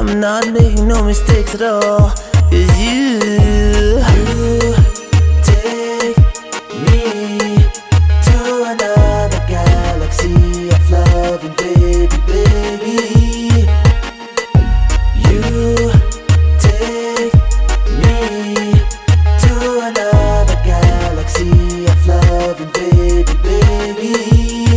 I'm not making no mistakes at all. 'Cause you take me to another galaxy of loving, baby, baby. You take me to another galaxy of loving, baby, baby.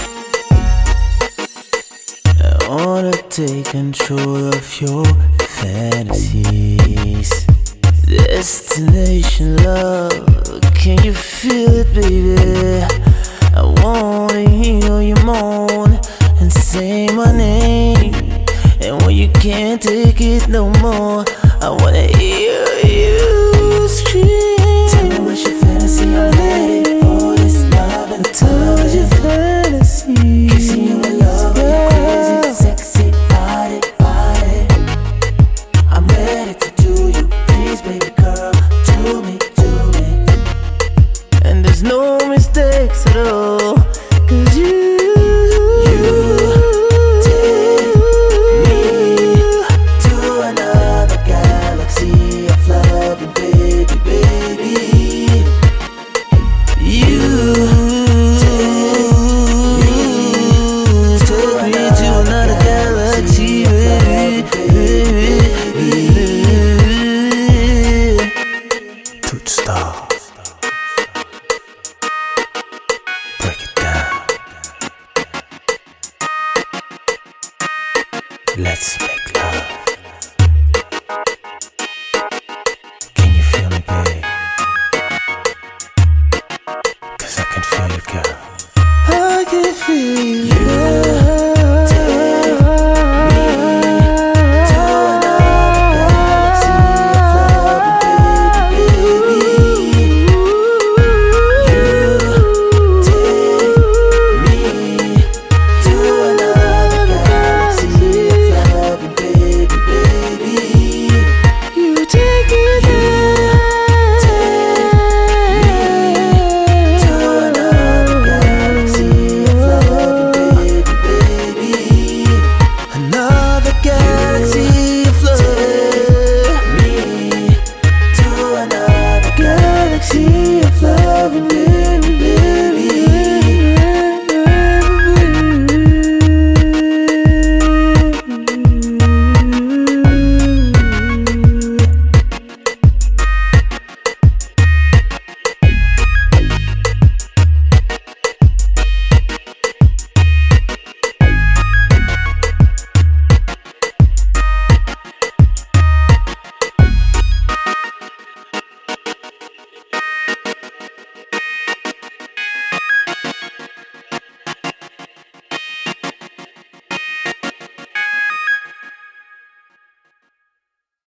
I wanna take control of your fantasies. Destination love, can you feel it, baby? I wanna hear you moan and say my name. And when you can't take it no more, I wanna hear you scream. Tell me what's your fantasy, I'm ready for this love and touch your face.